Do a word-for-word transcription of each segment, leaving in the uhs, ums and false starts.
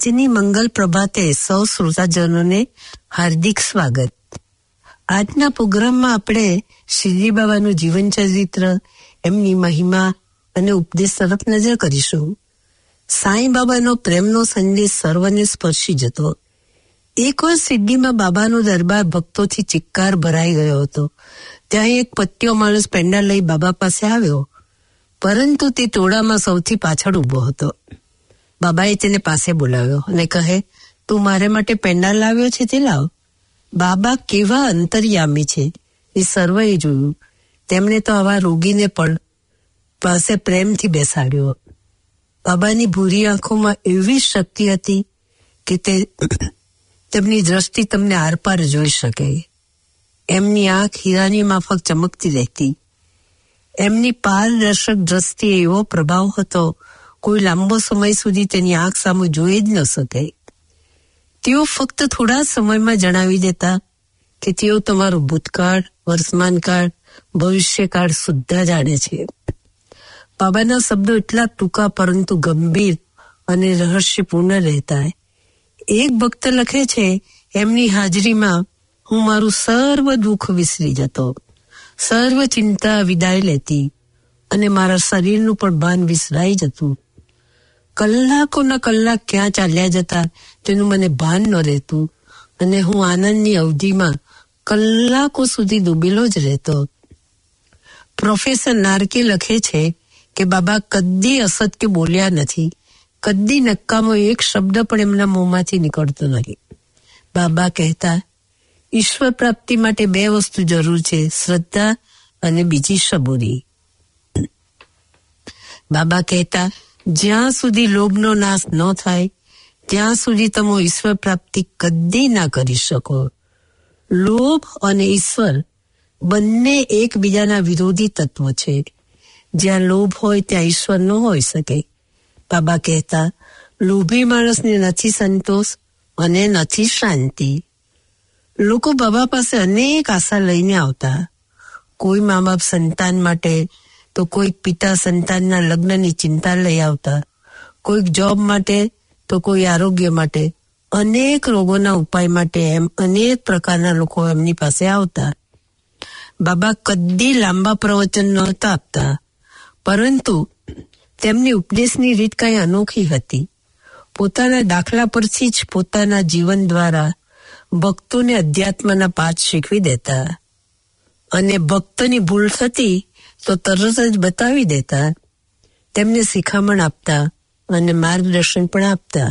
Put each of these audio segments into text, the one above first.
આજની મંગલ પ્રભાતે સૌ શ્રોતાજનોને હાર્દિક સ્વાગત. આજના પ્રોગ્રામમાં આપણે શ્રીજી બાબાનું જીવન ચરિત્ર, એમની મહિમા અને ઉપદેશ તરફ નજર કરીશું. સાંઈ બાબાનો પ્રેમનો સંદેશ સર્વને સ્પર્શી જતો. એકવાર સિદ્ધીમાં બાબાનો દરબાર ભક્તોથી ચિક્કાર ભરાઈ ગયો હતો. ત્યાં એક પત્યો માણસ પેંડા લઈ બાબા પાસે આવ્યો, પરંતુ તે ટોળામાં સૌથી પાછળ ઉભો હતો. બાબાએ તેને પાસે બોલાવ્યો અને કહે, તું મારે માટે પેંડા લાવ્યો છે તે લાવ. બાબા કેવા અંતર્યામી છે એ સર્વએ જોયું. તેમણે તો આવા રોગીને પણ પાસે પ્રેમથી બેસાડ્યો. બાબાની ભૂરી આંખોમાં એવી શક્તિ હતી કે તે તેમની દ્રષ્ટિ તમને આરપાર જોઈ શકે. એમની આંખ હીરાની માફક ચમકતી રહેતી. એમની પારદર્શક દ્રષ્ટિએ એવો પ્રભાવ હતો, કોઈ લાંબો સમય સુધી તેની આંખ સામે જોઈ જ ન શકે. તેઓ ફક્ત થોડા સમયમાં જણાવી દેતા કે તેઓ તમારું ભૂતકાળ, વર્તમાનકાળ, ભવિષ્યકાળ સુદ્ધા જાણે છે. બાબાના શબ્દો એટલા ટૂંકા પરંતુ ગંભીર અને રહસ્યપૂર્ણ રહેતા. એક ભક્ત લખે છે, એમની હાજરીમાં હું મારું સર્વ દુઃખ વિસરી જતો, સર્વ ચિંતા વિદાય લેતી અને મારા શરીરનું પણ ભાન વિસરાઈ જતું. કલાકોના કલાક ક્યાં ચાલ્યા જતા તેનું મને ભાન ન રહેતું અને હું આનંદની અવધિમાં કલાકો સુધી ડૂબેલો જ રહેતો. પ્રોફેસર નાર્કે લખે છે કે બાબા કદી અસત્ય બોલ્યા નથી, કદી નક્કામો એક શબ્દ પણ એમના મોંમાંથી નીકળતો નથી. બાબા કહેતા, ઈશ્વર પ્રાપ્તિ માટે બે વસ્તુ જરૂર છે, શ્રદ્ધા અને બીજી સબૂરી. બાબા કહેતા, જ્યાં સુધી લોભનો નાશ ન થાય ત્યાં સુધી તમે ઈશ્વર પ્રાપ્તિ કદી ના કરી શકો. લોભ અને ઈશ્વર બંને એકબીજાના વિરોધી તત્વો છે. જ્યાં લોભ હોય ત્યાં ઈશ્વર ન હોઈ શકે. બાબા કહેતા, લોભી માણસને નથી સંતોષ અને નથી શાંતિ. લોકો બાબા પાસે અનેક આશા લઈને આવતા. કોઈ મા બાપ સંતાન માટે, તો કોઈક પિતા સંતાનના લગ્નની ચિંતા લઈ આવતા, કોઈક જોબ માટે, તો કોઈ આરોગ્ય માટે, અનેક રોગોના ઉપાય માટે. એમ અનેક પ્રકારના લોકો એમની પાસે આવતા. બાબા કદી લાંબા પ્રવચન નહોતા આપતા, પરંતુ તેમની ઉપદેશની રીત કઈ અનોખી હતી. પોતાના દાખલા પરથી જ પોતાના જીવન દ્વારા ભક્તોને અધ્યાત્મના પાઠ શીખવી દેતા અને ભક્તની ભૂલ થતી તો તરત જ બતાવી દેતા. તેમને શિખામણ આપતા અને માર્ગદર્શન પણ આપતા.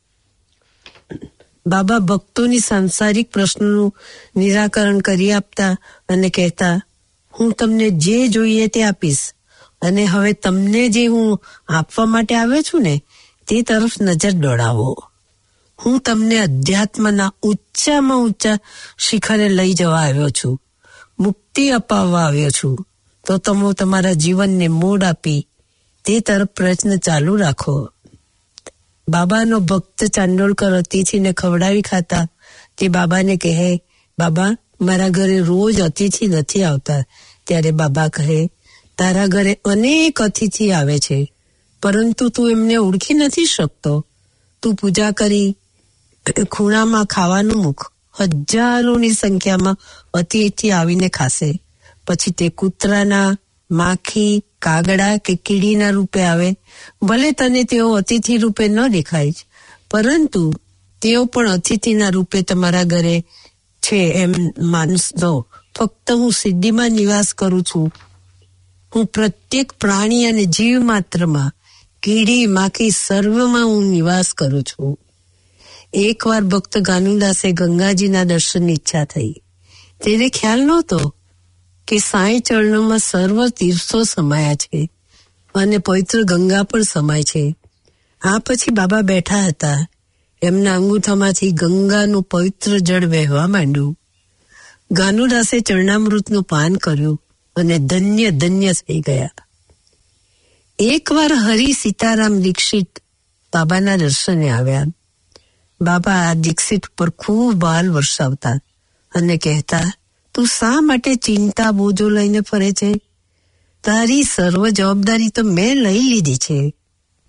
બાબા ભક્તોની સાંસારિક પ્રશ્નોનું નિરાકરણ કરી આપતા અને કહેતા, હું તમને જે જોઈએ તે આપીશ અને હવે તમને જે હું આપવા માટે આવ્યો છું ને તે તરફ નજર દોડાવો. હું તમને અધ્યાત્મના ઊંચામાં ઊંચા શિખરે લઈ જવા આવ્યો છું, મુક્તિ અપાવવા આવ્યો છું. તો તમે તમારા જીવનને મોડ આપી તે તરફ પ્રયત્ન ચાલુ રાખો. બાબાનો ભક્ત ચાંડોળકર અતિથિને ખવડાવી ખાતા તે બાબાને કહે, બાબા મારા ઘરે રોજ અતિથિ નથી આવતા. ત્યારે બાબા કહે, તારા ઘરે અનેક અતિથિ આવે છે, પરંતુ તું એમને ઓળખી નથી શકતો. તું પૂજા કરી ખૂણામાં ખાવાનું મૂક, હજારોની સંખ્યામાં અતિથિ આવીને ખાશે. પછી તે કૂતરાના, માખી, કાગડા કે કીડીના રૂપે આવે. ભલે તને તેઓ અતિથિ રૂપે ન દેખાય, પરંતુ તેઓ પણ અતિથિના રૂપે તમારા ઘરે છે એમ માનશો. ફક્ત હું સિદ્ધિમાં નિવાસ કરું છું. હું પ્રત્યેક પ્રાણી અને જીવ માત્રમાં, કીડી, માખી સર્વમાં હું નિવાસ કરું છું. એકવાર ભક્ત ગાનુદાસે ગંગાજીના દર્શનની ઈચ્છા થઈ. તેને ખ્યાલ નહોતો કે સાંઈ ચરણોમાં સર્વ તીર્થો સમાયા છે અને પવિત્ર ગંગા પણ સમાય છે. આ પછી બાબા બેઠા હતા. એમના અંગૂઠામાંથી ગંગાનું પવિત્ર જળ વહેવા માંડ્યું. ગાનુદાસે ચરણામૃતનું પાન કર્યું અને ધન્ય ધન્ય થઈ ગયા. એકવાર હરિ સીતારામ દીક્ષિત બાબાના દર્શને આવ્યા. બાબા આ દીક્ષિત પર ખૂબ બાલ વરસાવતા અને કહેતા, તું શા માટે ચિંતા બોજો લઈને ફરે છે? તારી સર્વ જવાબદારી તો મેં લઈ લીધી છે.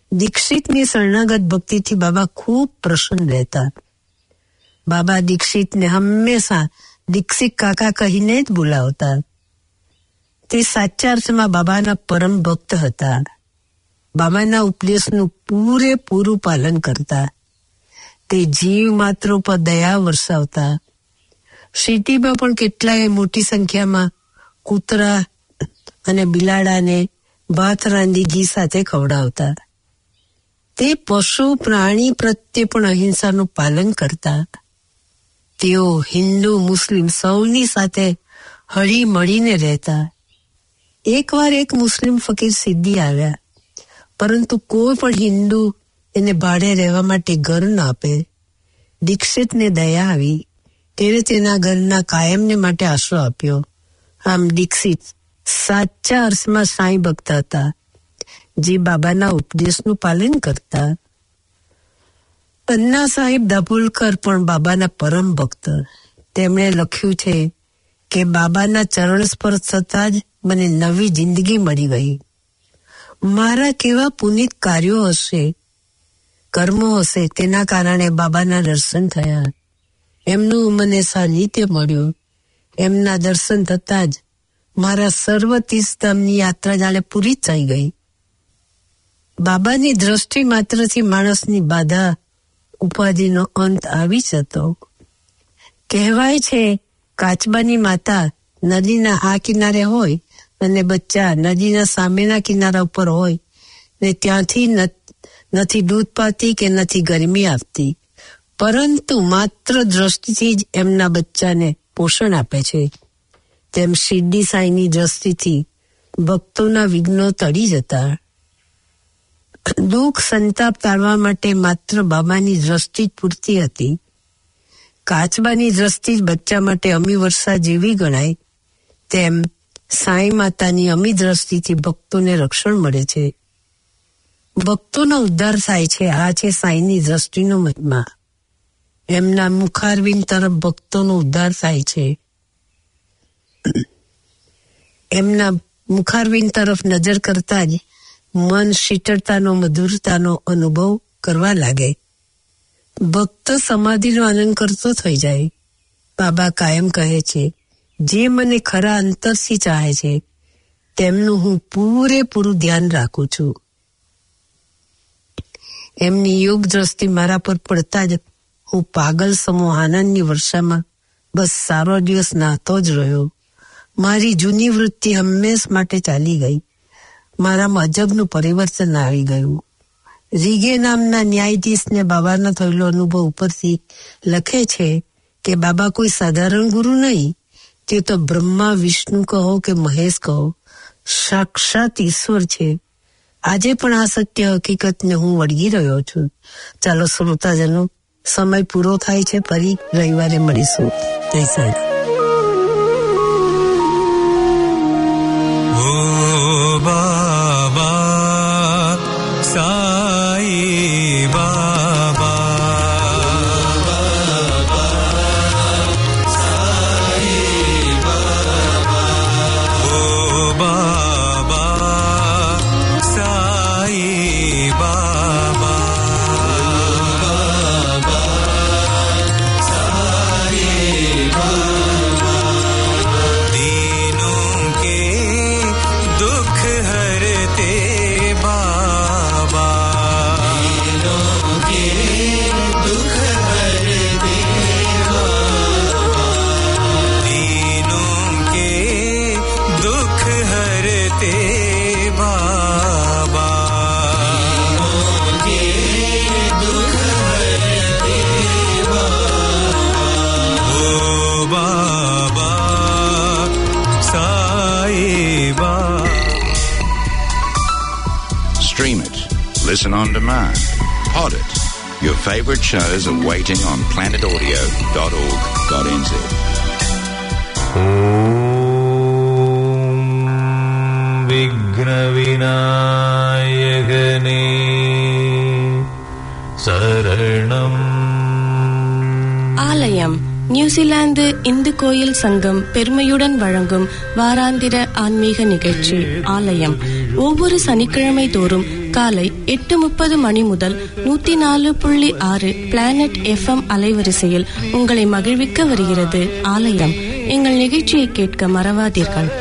દીક્ષિતની શરણાગત ભક્તિથી બાબા ખૂબ પ્રસન્ન રહેતા. બાબા દીક્ષિતને હંમેશા દીક્ષિત કાકા કહીને જ બોલાવતા. તે સાચા અર્થમાં બાબાના પરમ ભક્ત હતા. બાબાના ઉપદેશનું પૂરેપૂરું પાલન કરતા. તે જીવ માત્ર પર દયા વરસાવતા. સિટીમાં પણ કેટલાય મોટી સંખ્યામાં કૂતરા અને બિલાડાને ભાત રાંધી ઘી સાથે ખવડાવતા. તે પશુ પ્રાણી પ્રત્યે પણ અહિંસાનું પાલન કરતા. તેઓ હિન્દુ મુસ્લિમ સૌની સાથે હળી મળીને રહેતા. એકવાર એક મુસ્લિમ ફકીર સિદ્ધી આવ્યા, પરંતુ કોઈ પણ હિન્દુ એને ભાડે રહેવા માટે ઘર ન આપે. દીક્ષિતને દયા આવી. તેણે તેના ઘરના કાયમને માટે આશરો આપ્યો. આમ દીક્ષિત સાચા અર્થમાં સાંઈ ભક્ત હતા, જે બાબાના ઉપદેશનું પાલન કરતા. અન્ના સાહેબ દાભોલકર પણ બાબાના પરમ ભક્ત. તેમણે લખ્યું છે કે બાબાના ચરણ સ્પર્શ થતાં જ મને નવી જિંદગી મળી ગઈ. મારા કેવા પુનિત કાર્યો હશે, કર્મો હશે, તેના કારણે બાબાના દર્શન થયા. એમનું મને સાનિધ્ય મળ્યું. એમના દર્શન થતાં જ મારા સર્વ તીર્થધામની યાત્રા જાણે પૂરી થઈ ગઈ. બાબાની દ્રષ્ટિ માત્રથી માણસની બાધા ઉપાધિનો અંત આવી જતો. કહેવાય છે કાચબાની માતા નદીના આ કિનારે હોય અને બચ્ચા નદીના સામેના કિનારા ઉપર હોય ને ત્યાંથી નથી દૂધ પાતી કે નથી ગરમી આપતી, પરંતુ માત્ર દ્રષ્ટિથી જ એમના બચ્ચાને પોષણ આપે છે. તેમ શિરડી સાંઈની દ્રષ્ટિથી ભક્તોના વિઘ્નો ટળી જતા. દુઃખ સંતાપ ટાળવા માટે માત્ર બાબાની દ્રષ્ટિ જ પૂરતી હતી. કાચબાની દ્રષ્ટિ જ બચ્ચા માટે અમી વર્ષા જેવી ગણાય, તેમ સાંઈ માતાની અમી દ્રષ્ટિથી ભક્તોને રક્ષણ મળે છે. ભક્તોનો ઉદ્ધાર થાય છે. આ છે સાંઈની દ્રષ્ટિનો મહિમા. એમના મુખારવિંદ તરફ ભક્તોનો ઉદ્ધાર થાય છે. એમના મુખારવિંદ તરફ નજર કરતા જ મન શીતળતાનો મધુરતાનો અનુભવ કરવા લાગે. ભક્ત સમાધિનો આનંદ કરતો થઈ જાય. બાબા કાયમ કહે છે, જે મને ખરા અંતરથી ચાહે છે તેમનું હું પૂરેપૂરું ધ્યાન રાખું છું. એમની યોગ દ્રષ્ટિ મારા પર પડતા જ હું પાગલ સમો આનંદની વર્ષામાં બસ સારો દિવસ નાહતો જ રહ્યો. મારી જૂની વૃત્તિ હંમેશ માટે ચાલી ગઈ. મારામાં અજબનું પરિવર્તન આવી ગયું. રીગે નામના ન્યાયાધીશને બાબાનો થયેલો અનુભવ ઉપરથી લખે છે કે બાબા કોઈ સાધારણ ગુરુ નહીં, તે તો બ્રહ્મા વિષ્ણુ કહો કે મહેશ કહો, સાક્ષાત ઈશ્વર છે. આજે પણ આ સત્ય હકીકતને હું વળગી રહ્યો છું. ચાલો શ્રોતાજનો, સમય પૂરો થાય છે. ફરી રવિવારે મળીશું. જય Sai. Stream it, listen on demand, pod it. Your favourite shows are waiting on planet audio dot org dot n z. Om Vighna Vinayakane Saranam. ஆலயம் நியூசிலாந்து இந்து கோயில் சங்கம் பெருமையுடன் வழங்கும் வாராந்திர ஆன்மீக நிகழ்ச்சி ஆலயம் ஒவ்வொரு சனிக்கிழமை தோறும் காலை எட்டு முப்பது மணி முதல் நூத்தி நாலு புள்ளி ஆறு பிளானட் எஃப்எம் அலைவரிசையில் உங்களை மகிழ்விக்க வருகிறது ஆலயம். எங்கள் நிகழ்ச்சியை கேட்க மறவாதீர்கள்.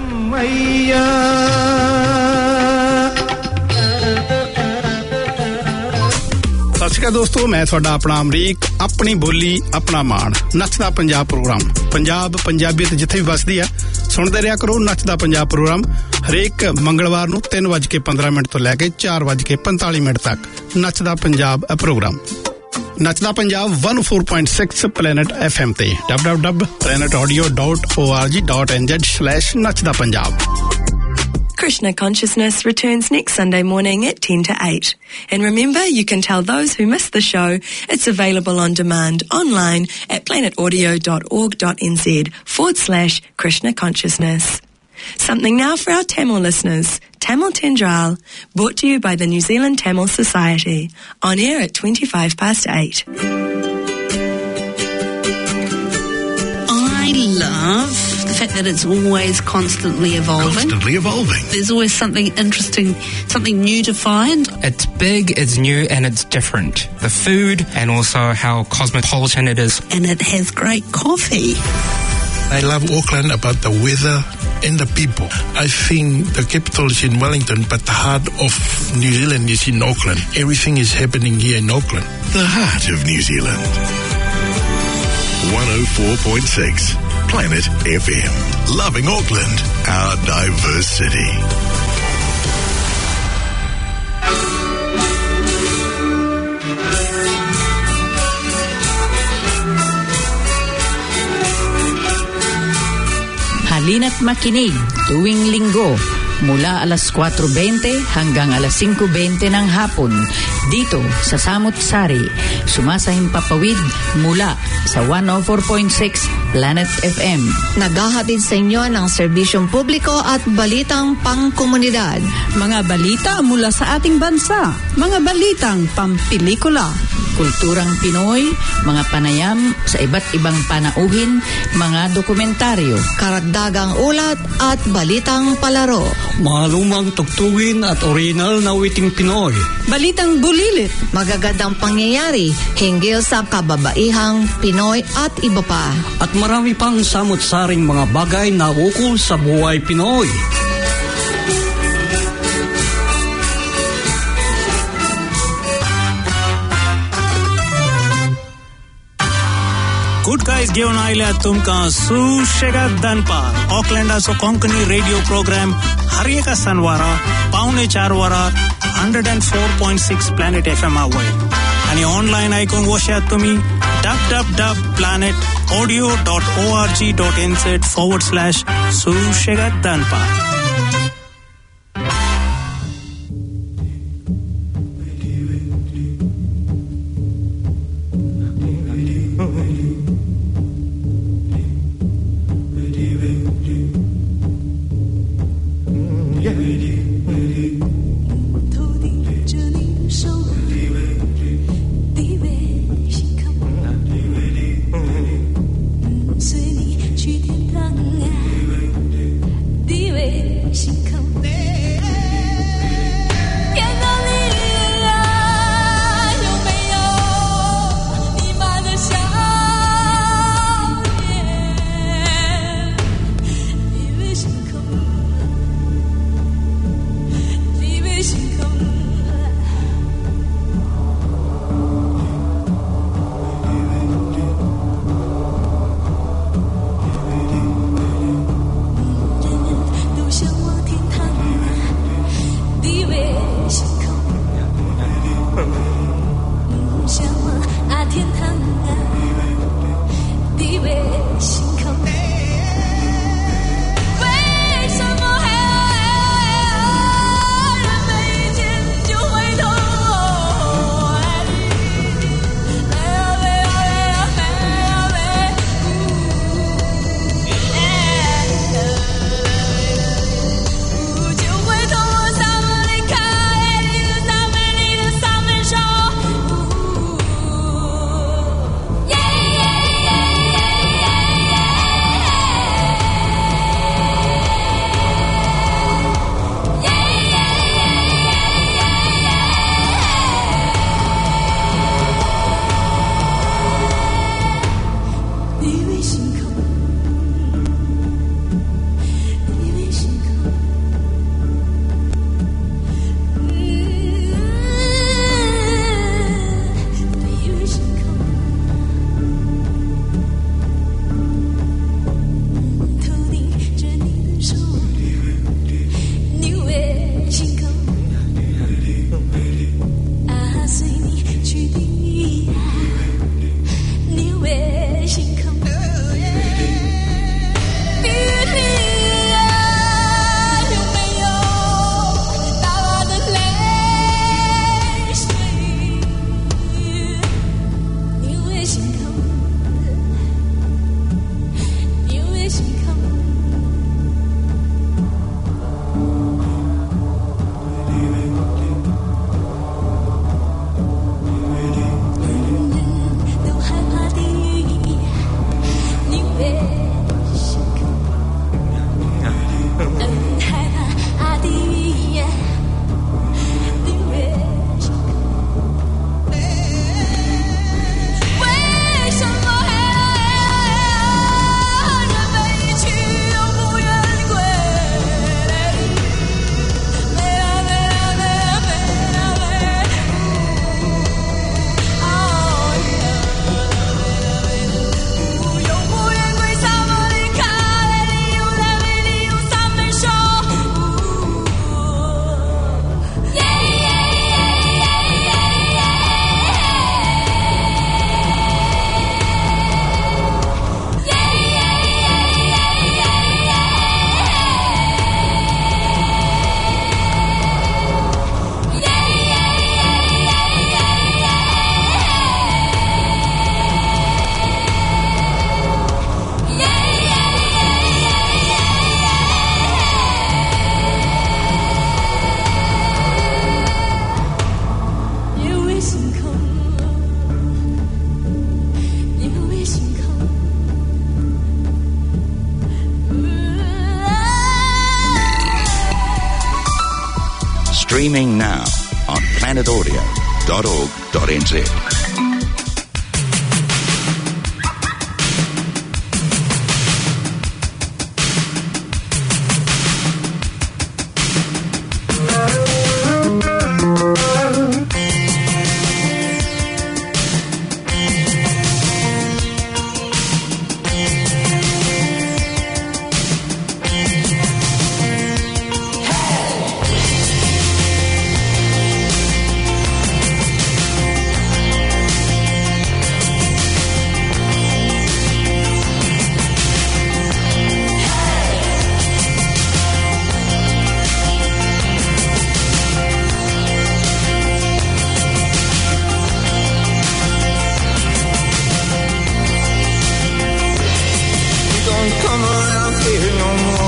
ਸਤਿ ਸ਼੍ਰੀ ਅਕਾਲ ਦੋਸਤੋ, ਮੈਂ ਤੁਹਾਡਾ ਆਪਣਾ ਅਮਰੀਕ, ਆਪਣੀ ਬੋਲੀ ਆਪਣਾ ਮਾਣ, ਨੱਚਦਾ ਪੰਜਾਬ ਪ੍ਰੋਗਰਾਮ। ਪੰਜਾਬ ਪੰਜਾਬੀਅਤ ਜਿੱਥੇ ਵੀ ਵਸਦੀ ਆ, ਸੁਣਦੇ ਰਿਹਾ ਕਰੋ ਨੱਚਦਾ ਪੰਜਾਬ ਪ੍ਰੋਗਰਾਮ। ਹਰੇਕ ਮੰਗਲਵਾਰ ਨੂੰ ਤਿੰਨ ਵੱਜ ਕੇ ਪੰਦਰਾਂ ਮਿੰਟ ਤੋਂ ਲੈ ਕੇ ਚਾਰ ਵੱਜ ਕੇ ਪੰਤਾਲੀ ਮਿੰਟ ਤੱਕ ਨੱਚਦਾ ਪੰਜਾਬ ਪ੍ਰੋਗਰਾਮ। ਨੱਚਦਾ Punjab one oh four point six planet F M ਤੇ W W W dot planet audio dot O R G dot N Z slash ਨੱਚਦਾ Punjab. Krishna Consciousness returns next Sunday morning at ten to eight. And remember, you can tell those who missed the show it's available on demand online at planetoaudio.org.nz forward slash Krishna Consciousness. Something now for our Tamil listeners. Tamil Tendral, brought to you by the New Zealand Tamil Society, on air at twenty-five past eight. I love the fact that it's always constantly evolving. Constantly evolving. There's always something interesting, something new to find. It's big, it's new, and it's different. The food and also how cosmopolitan it is. And it has great coffee. I love Auckland about the weather and the people. I think the capital is in Wellington, but the heart of New Zealand is in Auckland. Everything is happening here in Auckland. The heart of New Zealand. one oh four point six Planet F M. Loving Auckland, our diverse city. Halina't makinig tuwing linggo mula alas kwatro bente hanggang alas singko bente ng hapon dito sa Samut Sari. Sumasahing papawid mula sa one oh four point six Planet F M. Naghahatid sa inyo ng serbisyong publiko at balitang pangkomunidad. Mga balita mula sa ating bansa, mga balitang pampelikula, kulturang Pinoy, mga panayam sa iba't ibang panauhin, mga dokumentaryo, karagdagang ulat at balitang palaro, mga lumang tugtugin at original na witing Pinoy, balitang bulilit, magagandang pangyayari hinggil sa kababaihang Pinoy at iba pa. At marami pang samut-saring mga bagay na ukol sa buhay Pinoy. Good guys घेऊन आयल्या तुमका सुशेगाद दनपार ऑकलँडाचो Konkani radio programme हर एका शनिवारा पावणे चार वरार one oh four point six planet F M आवय आणि ऑनलाईन ऐकून वशात तुम्ही dub dub dub planet audio dot O R G dot N Z forward slash Sushegad Danpar. Streaming now on planet audio dot org dot n z. Come around here no more.